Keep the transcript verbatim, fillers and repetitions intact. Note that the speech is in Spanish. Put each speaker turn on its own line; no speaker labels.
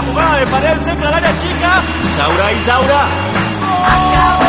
jugada de Paredes, entra al área chica. Isaura, Isaura.